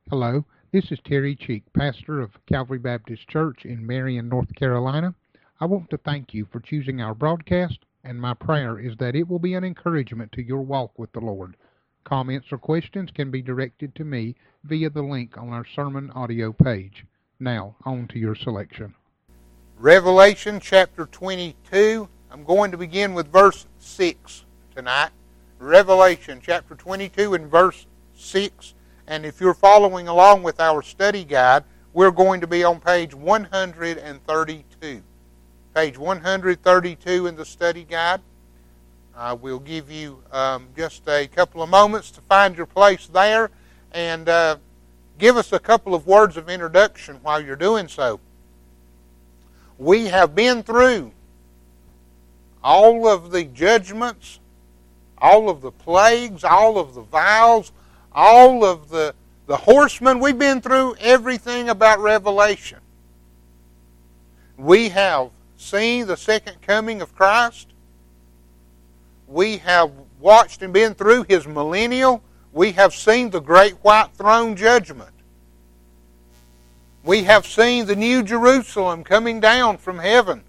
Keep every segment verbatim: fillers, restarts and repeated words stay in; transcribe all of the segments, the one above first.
Hello, this is Terry Cheek, pastor of Calvary Baptist Church in Marion, North Carolina. I want to thank you for choosing our broadcast, and my prayer is that it will be an encouragement to your walk with the Lord. Comments or questions can be directed to me via the link on our sermon audio page. Now, on to your selection. Revelation chapter twenty-two. I'm going to begin with verse six tonight. Revelation chapter twenty-two and verse six. And if you're following along with our study guide, we're going to be on page one hundred thirty-two. Page one hundred thirty-two in the study guide. I will give you um, just a couple of moments to find your place there and uh, give us a couple of words of introduction while you're doing so. We have been through all of the judgments, all of the plagues, all of the vials, all of the, the horsemen. We've been through everything about Revelation. We have seen the second coming of Christ. We have watched and been through His millennial. We have seen the great white throne judgment. We have seen the new Jerusalem coming down from heaven.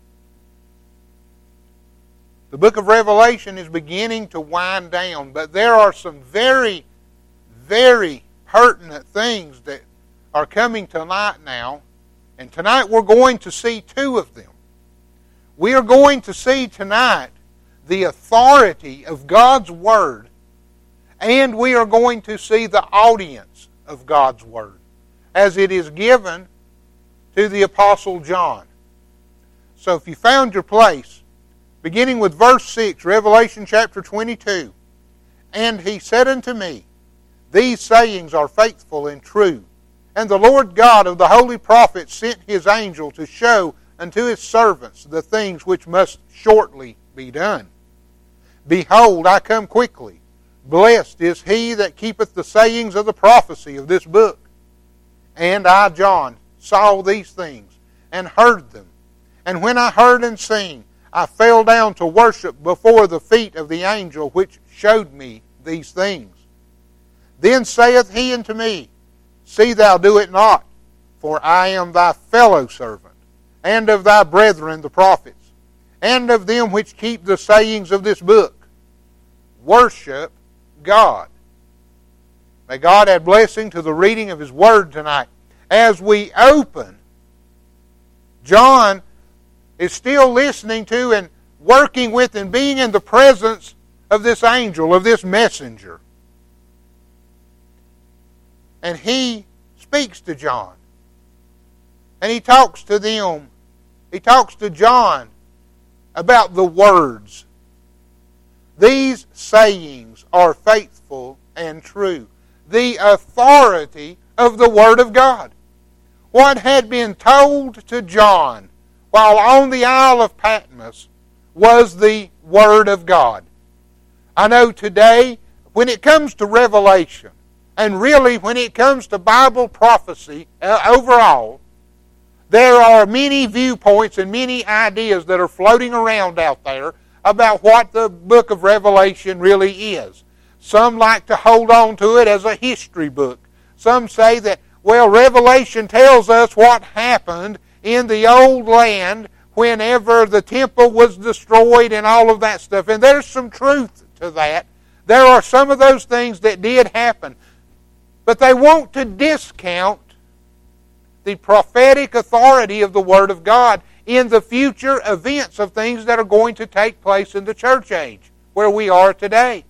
The book of Revelation is beginning to wind down, but there are some very, very pertinent things that are coming tonight now. And tonight we're going to see two of them. We are going to see tonight the authority of God's Word, and we are going to see the audience of God's Word as it is given to the Apostle John. So if you found your place, beginning with verse six, Revelation chapter twenty-two, "And he said unto me, These sayings are faithful and true. And the Lord God of the holy prophets sent his angel to show unto his servants the things which must shortly be done. Behold, I come quickly. Blessed is he that keepeth the sayings of the prophecy of this book. And I, John, saw these things, and heard them. And when I heard and seen, I fell down to worship before the feet of the angel which showed me these things. Then saith he unto me, See thou do it not, for I am thy fellow servant, and of thy brethren the prophets, and of them which keep the sayings of this book. Worship God." May God add blessing to the reading of His Word tonight. As we open, John is still listening to and working with and being in the presence of this angel, of this messenger. And he speaks to John. And he talks to them. He talks to John about the words. These sayings are faithful and true. The authority of the Word of God. What had been told to John while on the Isle of Patmos was the Word of God. I know today, when it comes to Revelation, and really when it comes to Bible prophecy uh, overall, there are many viewpoints and many ideas that are floating around out there about what the book of Revelation really is. Some like to hold on to it as a history book. Some say that, well, Revelation tells us what happened in the old land whenever the temple was destroyed and all of that stuff. And there's some truth to that. There are some of those things that did happen. But they want to discount the prophetic authority of the Word of God in the future events of things that are going to take place in the church age, where we are today.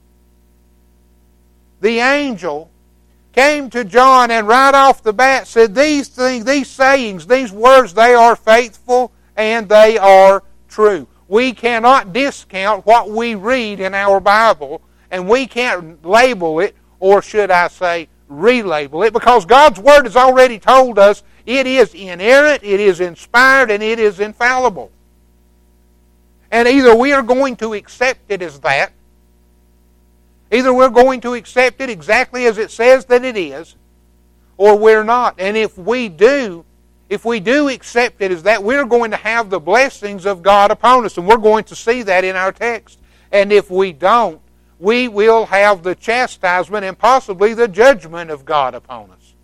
The angel came to John and right off the bat said, these things, these sayings, these words, they are faithful and they are true. We cannot discount what we read in our Bible, and we can't label it, or should I say, relabel it, because God's Word has already told us it is inerrant, it is inspired, and it is infallible. And either we are going to accept it as that, either we're going to accept it exactly as it says that it is, or we're not. And if we do, if we do accept it as that, we're going to have the blessings of God upon us, and we're going to see that in our text. And if we don't, we will have the chastisement and possibly the judgment of God upon us.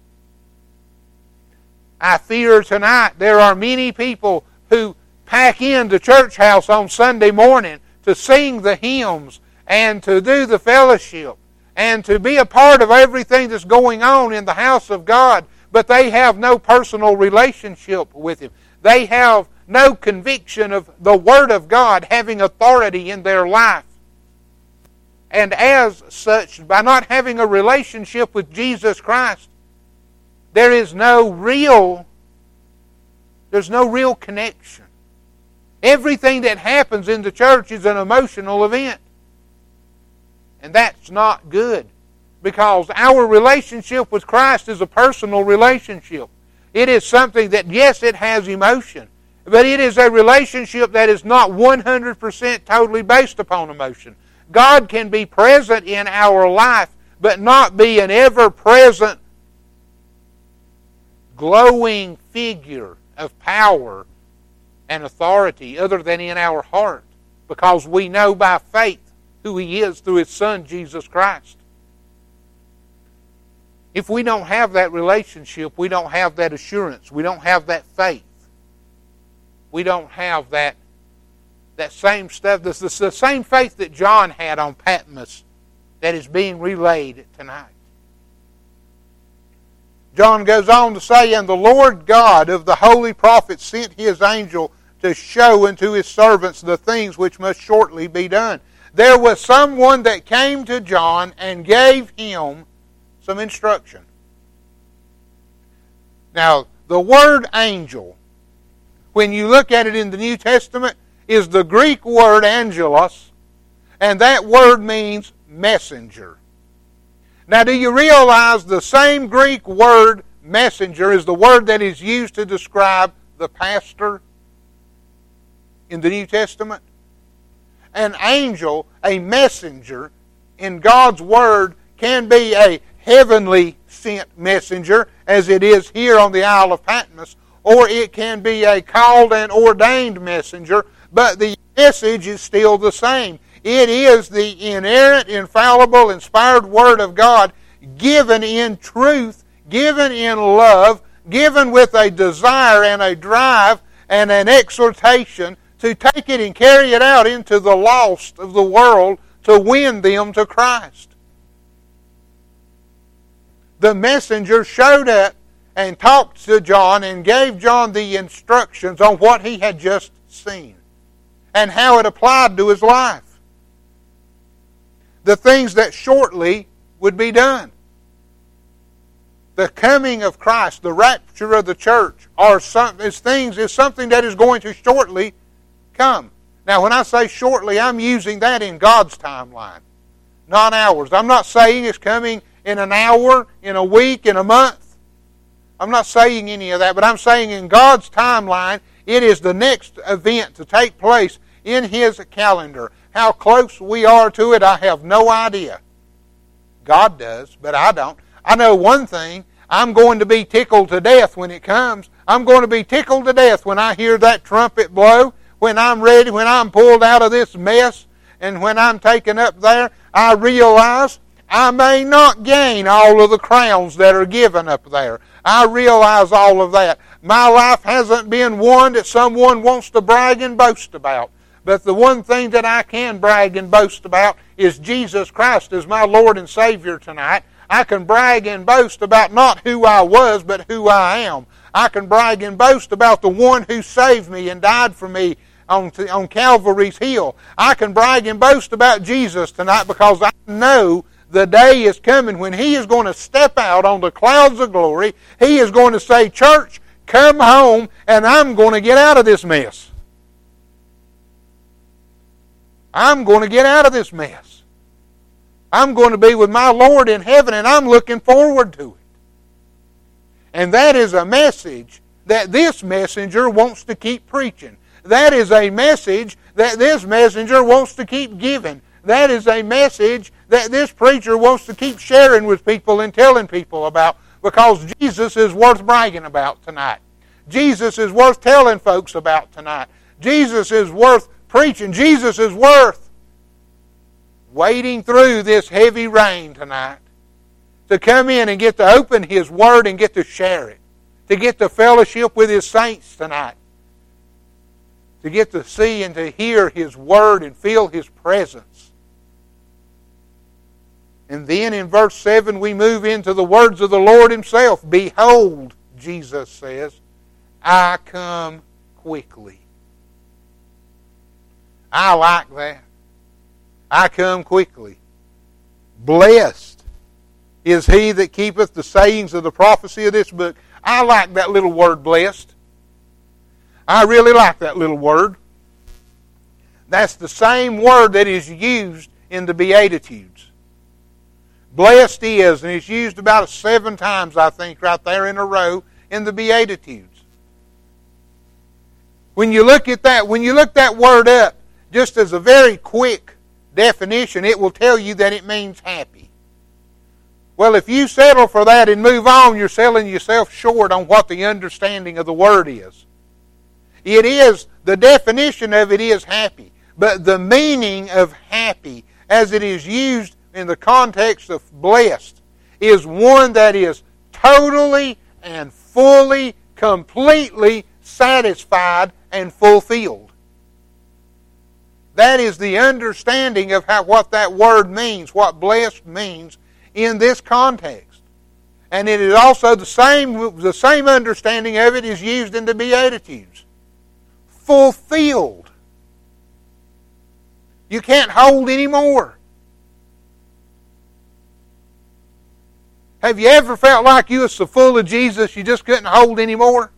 I fear tonight there are many people who pack in the church house on Sunday morning to sing the hymns and to do the fellowship and to be a part of everything that's going on in the house of God, but they have no personal relationship with Him. They have no conviction of the Word of God having authority in their life. And as such, by not having a relationship with Jesus Christ, there is no real, there's no real connection. Everything that happens in the church is an emotional event. And that's not good, because our relationship with Christ is a personal relationship. It is something that, yes, it has emotion, but it is a relationship that is not one hundred percent totally based upon emotion. God can be present in our life, but not be an ever-present, glowing figure of power and authority other than in our heart, because we know by faith who He is through His Son, Jesus Christ. If we don't have that relationship, we don't have that assurance, we don't have that faith, we don't have that that same stuff, this is the same faith that John had on Patmos that is being relayed tonight. John goes on to say, "And the Lord God of the holy prophets sent His angel to show unto His servants the things which must shortly be done." There was someone that came to John and gave him some instruction. Now, the word angel, when you look at it in the New Testament, is the Greek word angelos, and that word means messenger. Now, do you realize the same Greek word messenger is the word that is used to describe the pastor in the New Testament? An angel, a messenger, in God's Word can be a heavenly sent messenger, as it is here on the Isle of Patmos, or it can be a called and ordained messenger, but the message is still the same. It is the inerrant, infallible, inspired Word of God, given in truth, given in love, given with a desire and a drive and an exhortation to take it and carry it out into the lost of the world to win them to Christ. The messenger showed up and talked to John and gave John the instructions on what he had just seen and how it applied to his life. The things that shortly would be done. The coming of Christ, the rapture of the church, are some, is things is something that is going to shortly come. Now, when I say shortly, I'm using that in God's timeline, not ours. I'm not saying it's coming in an hour, in a week, in a month. I'm not saying any of that, but I'm saying in God's timeline, it is the next event to take place in His calendar. How close we are to it, I have no idea. God does, but I don't. I know one thing. I'm going to be tickled to death when it comes. I'm going to be tickled to death when I hear that trumpet blow, when I'm ready, when I'm pulled out of this mess, and when I'm taken up there. I realize I may not gain all of the crowns that are given up there. I realize all of that. My life hasn't been one that someone wants to brag and boast about. But the one thing that I can brag and boast about is Jesus Christ as my Lord and Savior tonight. I can brag and boast about not who I was, but who I am. I can brag and boast about the one who saved me and died for me on, on Calvary's hill. I can brag and boast about Jesus tonight because I know the day is coming when He is going to step out on the clouds of glory. He is going to say, "Church, come home, and I'm going to get out of this mess. I'm going to get out of this mess. I'm going to be with my Lord in heaven, and I'm looking forward to it." And that is a message that this messenger wants to keep preaching. That is a message that this messenger wants to keep giving. That is a message that this preacher wants to keep sharing with people and telling people about, because Jesus is worth bragging about tonight. Jesus is worth telling folks about tonight. Jesus is worth preaching. Jesus is worth wading through this heavy rain tonight to come in and get to open His Word and get to share it, to get to fellowship with His saints tonight, to get to see and to hear His Word and feel His presence. And then in verse seven we move into the words of the Lord Himself. Behold, Jesus says, I come quickly. I like that. I come quickly. Blessed is he that keepeth the sayings of the prophecy of this book. I like that little word, blessed. I really like that little word. That's the same word that is used in the Beatitudes. Blessed is, and it's used about seven times, I think, right there in a row in the Beatitudes. When you look at that, when you look that word up, just as a very quick definition, it will tell you that it means happy. Well, if you settle for that and move on, you're selling yourself short on what the understanding of the word is. It is, the definition of it is happy. But the meaning of happy, as it is used in the context of blessed, is one that is totally and fully, completely satisfied and fulfilled. That is the understanding of how what that word means, what blessed means in this context. And it is also the same, the same understanding of it is used in the Beatitudes. Fulfilled. You can't hold any more. Have you ever felt like you were so full of Jesus you just couldn't hold any more?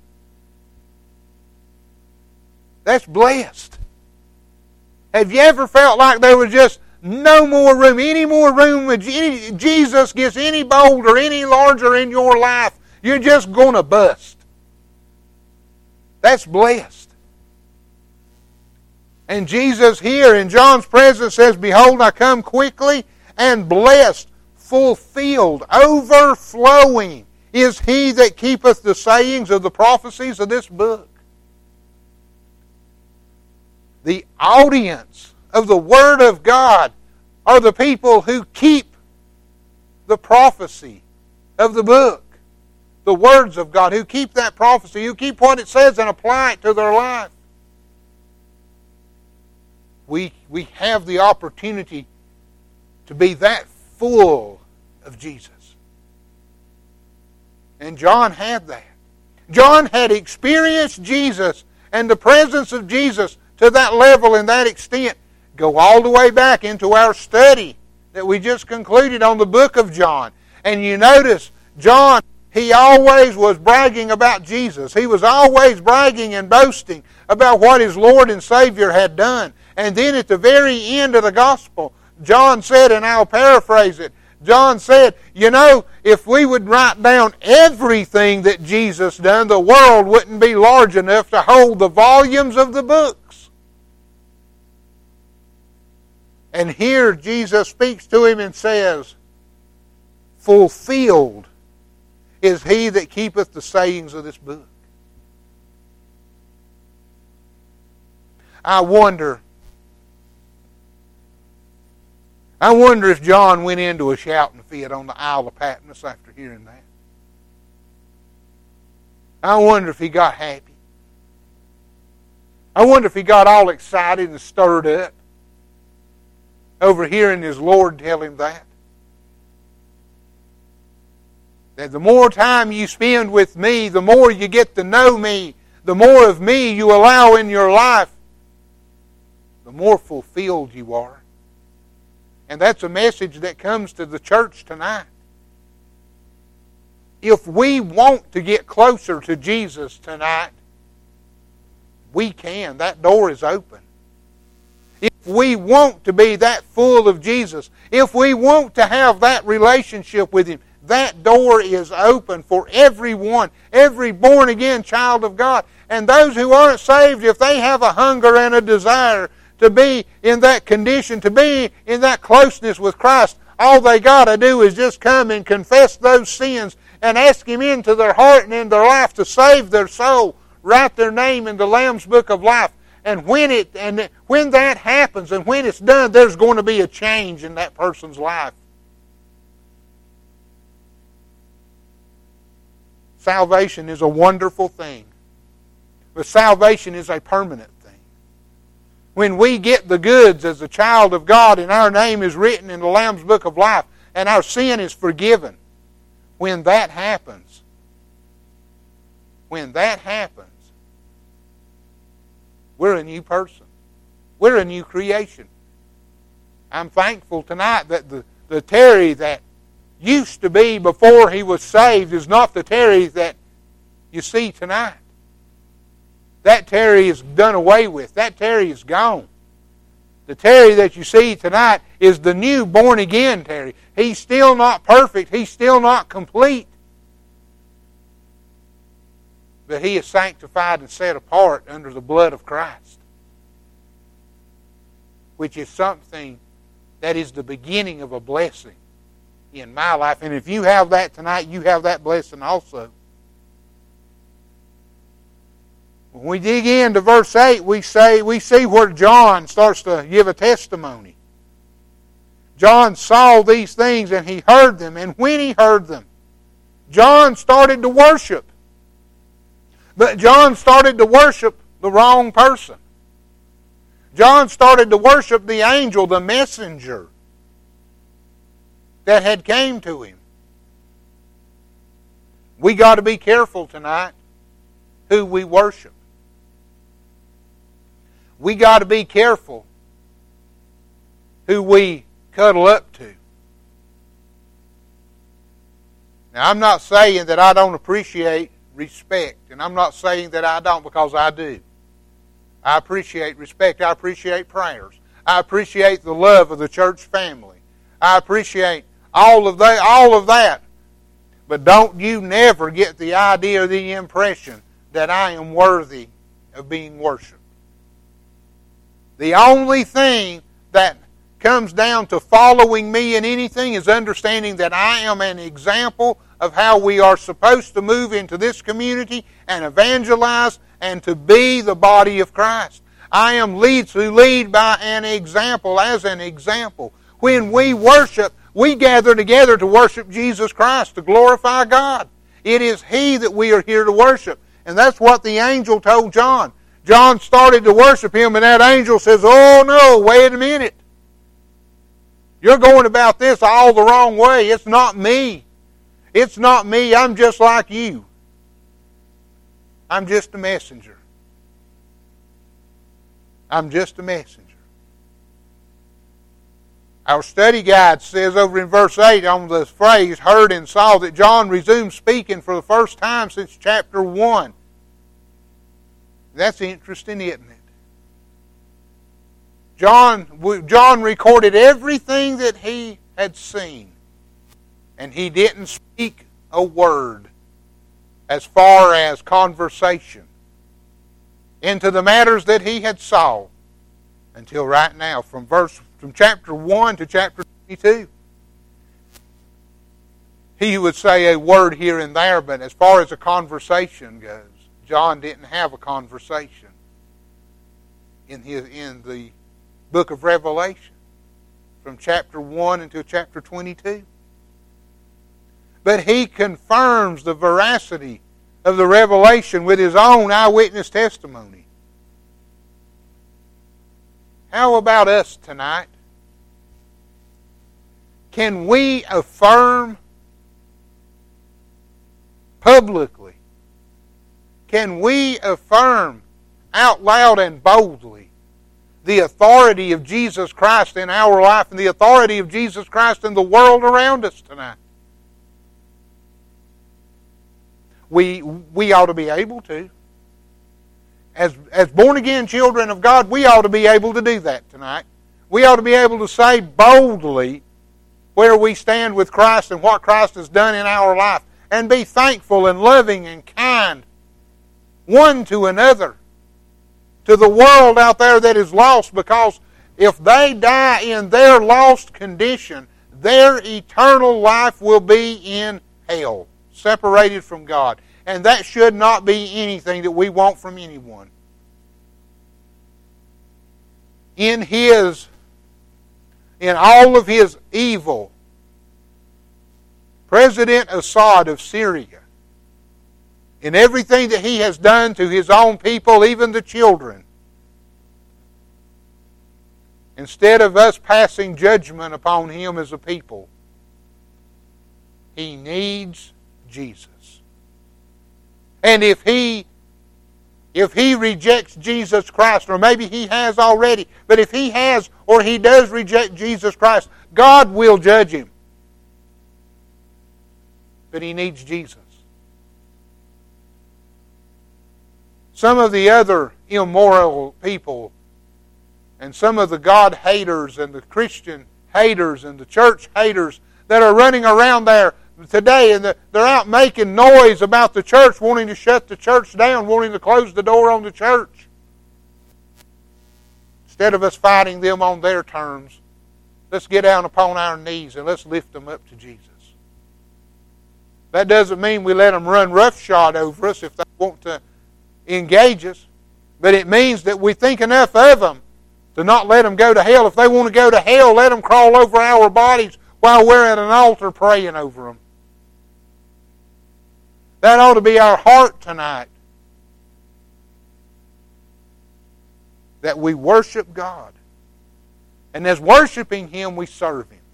That's blessed. Have you ever felt like there was just no more room, any more room, any, Jesus gets any bolder, any larger in your life, you're just going to bust? That's blessed. And Jesus here in John's presence says, Behold, I come quickly, and blessed, fulfilled, overflowing is he that keepeth the sayings of the prophecies of this book. The audience of the Word of God are the people who keep the prophecy of the book, the words of God, who keep that prophecy, who keep what it says and apply it to their life. We, we have the opportunity to be that full of Jesus. And John had that. John had experienced Jesus and the presence of Jesus to that level and that extent. Go all the way back into our study that we just concluded on the book of John. And you notice, John, he always was bragging about Jesus. He was always bragging and boasting about what his Lord and Savior had done. And then at the very end of the gospel, John said, and I'll paraphrase it, John said, you know, if we would write down everything that Jesus done, the world wouldn't be large enough to hold the volumes of the books. And here Jesus speaks to him and says, fulfilled is he that keepeth the sayings of this book. I wonder, I wonder if John went into a shouting fit on the Isle of Patmos after hearing that. I wonder if he got happy. I wonder if he got all excited and stirred up over hearing his Lord tell him that. That the more time you spend with me, the more you get to know me, the more of me you allow in your life, the more fulfilled you are. And that's a message that comes to the church tonight. If we want to get closer to Jesus tonight, we can. That door is open. If we want to be that full of Jesus, if we want to have that relationship with Him, that door is open for everyone, every born-again child of God. And those who aren't saved, if they have a hunger and a desire to be in that condition, to be in that closeness with Christ, all they got to do is just come and confess those sins and ask Him into their heart and in their life to save their soul, write their name in the Lamb's Book of Life, And when it and when that happens and when it's done, there's going to be a change in that person's life. Salvation is a wonderful thing. But salvation is a permanent thing. When we get the goods as a child of God and our name is written in the Lamb's Book of Life and our sin is forgiven, when that happens, when that happens, we're a new person. We're a new creation. I'm thankful tonight that the, the Terry that used to be before he was saved is not the Terry that you see tonight. That Terry is done away with. That Terry is gone. The Terry that you see tonight is the new born-again Terry. He's still not perfect. He's still not complete. But he is sanctified and set apart under the blood of Christ, which is something that is the beginning of a blessing in my life. And if you have that tonight, you have that blessing also. When we dig into verse eight, we say we see where John starts to give a testimony. John saw these things and he heard them, and when he heard them, John started to worship. But John started to worship the wrong person. John started to worship the angel, the messenger that had came to him. We got to be careful tonight who we worship. We got to be careful who we cuddle up to. Now, I'm not saying that I don't appreciate respect, and I'm not saying that I don't, because I do. I appreciate respect. I appreciate prayers. I appreciate the love of the church family. I appreciate all of that, all of that. But don't you never get the idea or the impression that I am worthy of being worshipped. The only thing that comes down to following me in anything is understanding that I am an example of how we are supposed to move into this community and evangelize and to be the body of Christ. I am lead to lead by an example, as an example. When we worship, we gather together to worship Jesus Christ, to glorify God. It is He that we are here to worship. And that's what the angel told John. John started to worship Him, and that angel says, "Oh no, wait a minute. You're going about this all the wrong way. It's not me. It's not me. I'm just like you. I'm just a messenger. I'm just a messenger." Our study guide says over in verse eight on the phrase, "heard and saw," that John resumed speaking for the first time since chapter one. That's interesting, isn't it? John, John recorded everything that he had seen, and he didn't speak a word as far as conversation into the matters that he had saw until right now, from verse from chapter one to chapter twenty-two. He would say a word here and there, but as far as a conversation goes, John didn't have a conversation in his in the book of Revelation from chapter one until chapter twenty-two. But he confirms the veracity of the revelation with his own eyewitness testimony. How about us tonight? Can we affirm publicly? Can we affirm out loud and boldly the authority of Jesus Christ in our life and the authority of Jesus Christ in the world around us tonight? We, we ought to be able to. As, as born-again children of God, we ought to be able to do that tonight. We ought to be able to say boldly where we stand with Christ and what Christ has done in our life, and be thankful and loving and kind one to another, to the world out there that is lost, because if they die in their lost condition, their eternal life will be in hell, separated from God. And that should not be anything that we want from anyone. in his, in all of his evil, President Assad of Syria, in everything that he has done to his own people, even the children, instead of us passing judgment upon him as a people, he needs Jesus. And if he if he rejects Jesus Christ, or maybe he has already, but if he has or he does reject Jesus Christ, God will judge him. But he needs Jesus. Some of the other immoral people and some of the God haters and the Christian haters and the church haters that are running around there today, and they're out making noise about the church, wanting to shut the church down, wanting to close the door on the church. Instead of us fighting them on their terms, let's get down upon our knees and let's lift them up to Jesus. That doesn't mean we let them run roughshod over us if they want to engage us, but it means that we think enough of them to not let them go to hell. If they want to go to hell, let them crawl over our bodies while we're at an altar praying over them. That ought to be our heart tonight. That we worship God. And as worshiping Him, we serve Him.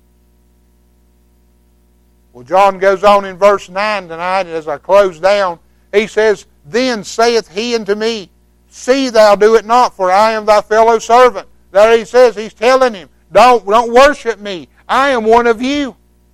Well, John goes on in verse nine tonight, as I close down. He says, Then saith he unto me, See thou do it not, for I am thy fellow servant. There he says, he's telling him, Don't, don't worship me. I am one of you.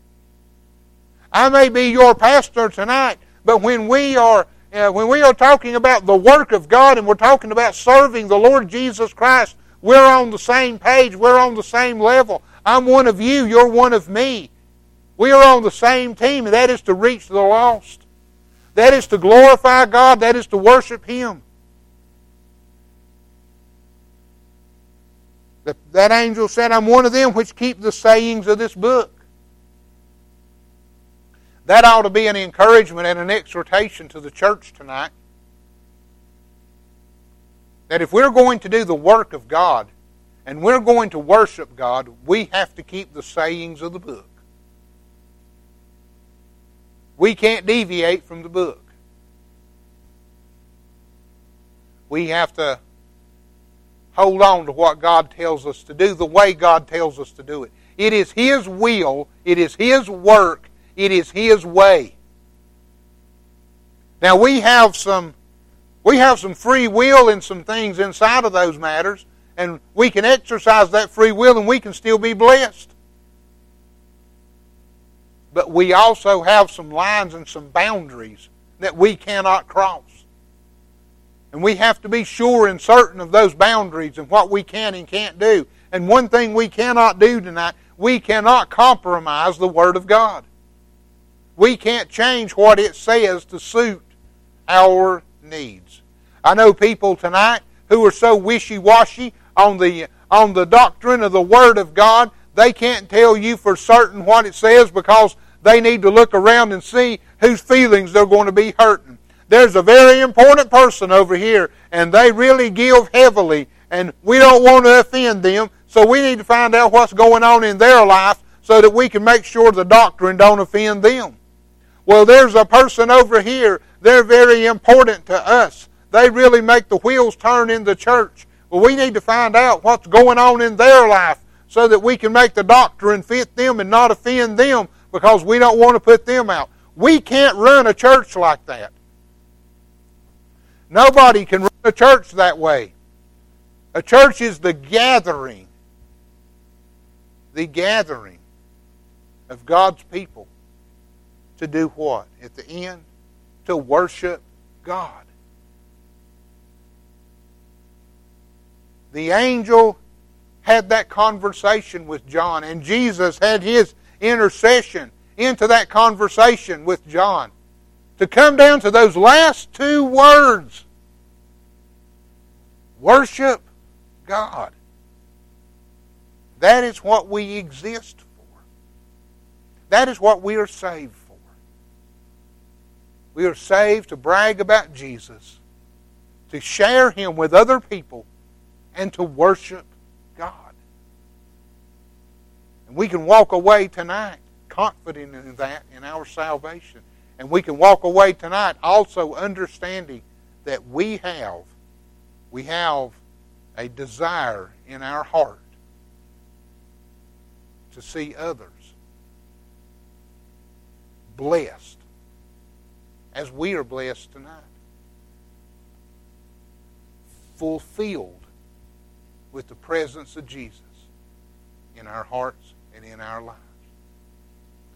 I may be your pastor tonight, but when we are uh, when we are talking about the work of God and we're talking about serving the Lord Jesus Christ, we're on the same page. We're on the same level. I'm one of you. You're one of me. We are on the same team, and that is to reach the lost. That is to glorify God. That is to worship Him. The, that angel said, I'm one of them which keep the sayings of this book. That ought to be an encouragement and an exhortation to the church tonight. That if we're going to do the work of God and we're going to worship God, we have to keep the sayings of the book. We can't deviate from the book. We have to hold on to what God tells us to do, the way God tells us to do it. It is His will, it is His work, it is His way. Now we have some we have some free will in some things inside of those matters, and we can exercise that free will and we can still be blessed. But we also have some lines and some boundaries that we cannot cross. And we have to be sure and certain of those boundaries and what we can and can't do. And one thing we cannot do tonight, we cannot compromise the Word of God. We can't change what it says to suit our needs. I know people tonight who are so wishy-washy on the, on the doctrine of the Word of God, they can't tell you for certain what it says because they need to look around and see whose feelings they're going to be hurting. There's a very important person over here, and they really give heavily, and we don't want to offend them, so we need to find out what's going on in their life so that we can make sure the doctrine don't offend them. Well, there's a person over here, they're very important to us. They really make the wheels turn in the church. Well, we need to find out what's going on in their life so that we can make the doctrine fit them and not offend them, because we don't want to put them out. We can't run a church like that. Nobody can run a church that way. A church is the gathering, the gathering of God's people to do what? At the end, to worship God. The angel had that conversation with John, and Jesus had His intercession into that conversation with John to come down to those last two words. Worship God. That is what we exist for. That is what we are saved for. We are saved to brag about Jesus, to share Him with other people, and to worship God. And we can walk away tonight confident in that, in our salvation. And we can walk away tonight also understanding that we have, we have a desire in our heart to see others blessed as we are blessed tonight. Fulfilled with the presence of Jesus in our hearts and in our lives.